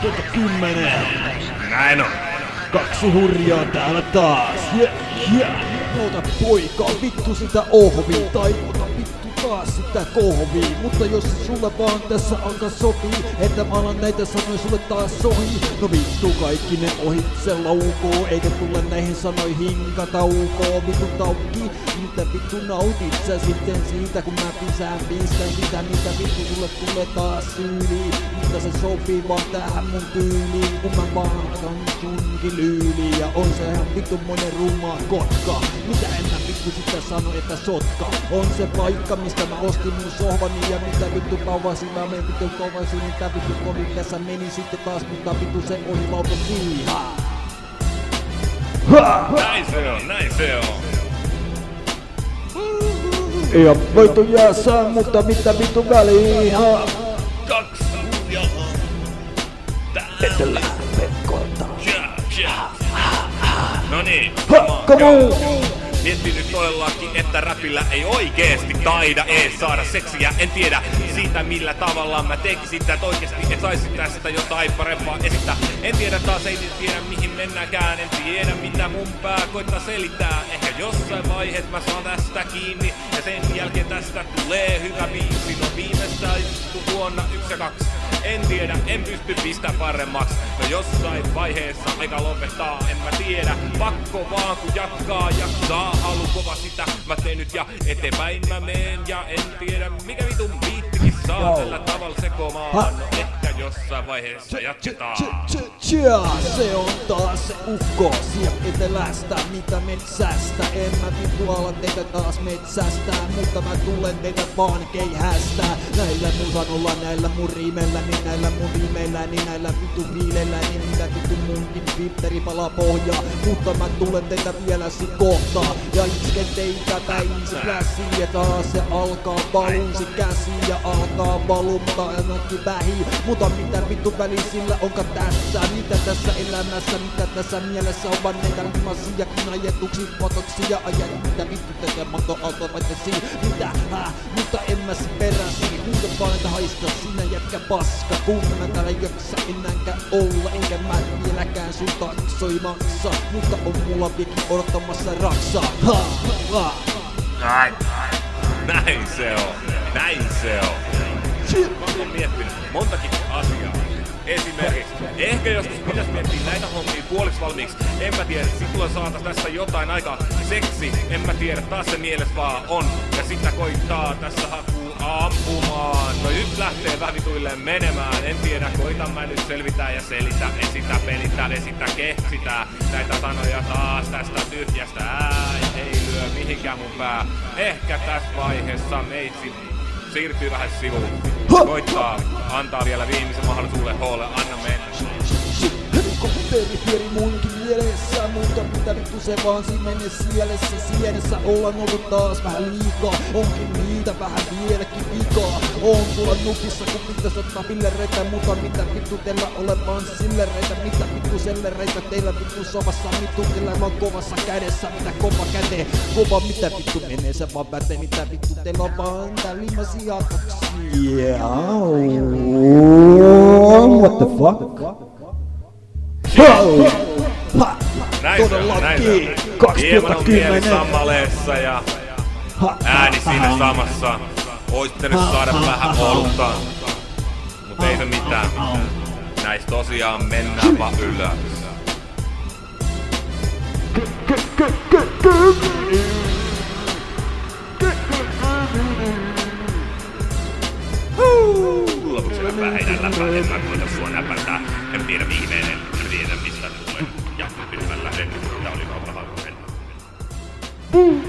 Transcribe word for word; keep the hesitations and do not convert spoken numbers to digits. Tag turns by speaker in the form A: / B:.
A: kaksituhattakymmenen.
B: Näin on.
A: Kaksi hurjaa täällä taas. Yeah, yeah. Ota poika vittu sitä ohvii tai ota vittu taas sitä kohvii. Mutta jos sulle vaan tässä alkaa sopii, että mä alan näitä sanoja sulle taas sohii. No vittu kaikki ne ohitse laukoo, eikä tule näihin sanoihin kataukoo. Vittu taukki, mitä vittu nautit sä sitten siitä, kun mä pisään pistän sitä, mitä vittu sulle tulee taas syyliin. Mutta se sopii vaan tähän mun tyyliin, kun mä vaan otan sunkin lyyliin. Ja on se ihan vittu monen rumaa kotka. Mitä en mä vittu sitä sano, että sotka on se paikka, mistä mä ostin mun sohvani. Ja mitä vittu pauvasin, mä menen vittu kovasin, niin tää vittu kovin tässä meni sitten taas. Mutta vittu se ohi lauto siihen.
B: Näin se on, näin se on.
A: Ja voitu jäässä, mutta mitä vittu väliin.
B: Kaksi ja
A: Etelä Pekkolta.
B: No niin,
A: come on!
B: Mietti nyt todellakin, että räpillä ei oikeesti taida ees saada seksiä. En tiedä siitä millä tavalla mä tekisin tät oikeesti, et saisit tästä jotain parempaa esittää. En tiedä taas, ei tiedä mihin mennäänkään. En tiedä mitä mun pää koittaa selittää. Ehkä jossain vaiheessa mä saan tästä kiinni ja sen jälkeen tästä tulee hyvä biisi. No viimeistään juttu vuonna yksi ja kaksi. En tiedä, en pysty pistää paremmaks. No jossain vaiheessa aika lopettaa, en mä tiedä. Pakko vaan kun jatkaa, jaksaa. Halu kova sitä, mä teen nyt ja eteenpäin mä meen. Ja en tiedä mikä vitun biittikin saa tällä tavalla sekomaan. No ehkä jossain vaiheessa jatketaan.
A: Se on taas se ukko sieltä etelästä, mitä metsästä. En mä vittu ala teitä taas metsästä, mutta mä tulen teitä vaan keihästä. Näillä mun sanolla, näillä mun riimellä, niin näillä mun riimeillä, niin näillä vittu fiileillä, niin mitä vittu munkin Twitteri palaa pohjaa. Mutta mä tulen teitä vielä sit kohtaa ja isken teitä päin se plässiin. Ja taas se alkaa valuun käsi ja alkaa valuu, mutta ennenkin vähin. Mutta mitä vittu väli sillä onka tässä? Mitä tässä elämässä, mitä tässä mielessä on vaan näitä limaisiakin ajetuksi fotoksi ja ajat. Mitä vittu tekee monto automattisiin? Mitä hää? Mutta en mä se peräsi. Huuda vaan että haista sinä jätkä paska. Kun mä täällä jaksa enäänkään olla, enkä mä vieläkään sun taksoi maksa. Mutta on mulla viekin odottamassa raksaa. Ha, ha.
B: Näin, näin se on, näin se on. Mä oon miettinyt montakin asiaa. Esimerkiksi, ehkä joskus pitäis miettiä näitä hommia puoliksi valmiiksi. En mä tiedä, sit tulee saatas tässä jotain aika seksi. En mä tiedä, taas se mielessä vaan on. Ja sitä koittaa tässä hakuu ampumaan. No nyt lähtee vähän vituilleen menemään. En tiedä, koitan mä nyt selvitä ja selitä. Esitä, pelitä, esitä, keksitä. Näitä sanoja taas tästä tyhjästä. Ää, ei lyö mihinkään mun pää. Ehkä tässä vaiheessa meitsi siirtyy vähän sivuun. Koittaa antaa vielä viimeisen mahdollisuuden hoolle, anna mennä.
A: Helikopteri pyöri munkin mielessä, mutta mitä vittu se vaan siinä mene sielessä. Sienessä ollaan ollut taas vähän liikaa, onkin niitä vähän vieläkin vikaa. Oon tuolla nukissa kun pitäis ottaa pillereitä, mutta mitä vittu teillä ole vaan sillereitä. Mitä vittu sellereitä teillä vittu somassa, vittu teillä vaan kovassa kädessä. Mitä kova käteen, kova mitä vittu menee se vaan pätee. Mitä vittu teillä on vaan tää limaisia kaksia. What the fuck?
B: Wow. Näin se on, näin se on. Hieman on mieli sammaleessa ja ääni siinä samassa. Ois pitänyt saada vähän olutta, mut ei se mitään. Näis tosiaan mennään vaan ylös. Lopuksi mä heidän läpää, en mä koita sua näpätää. En tiedä viimeinen, en tiedä mistä tulee. Ja nyt mä lähden, tää oli Kaupala Hakonen.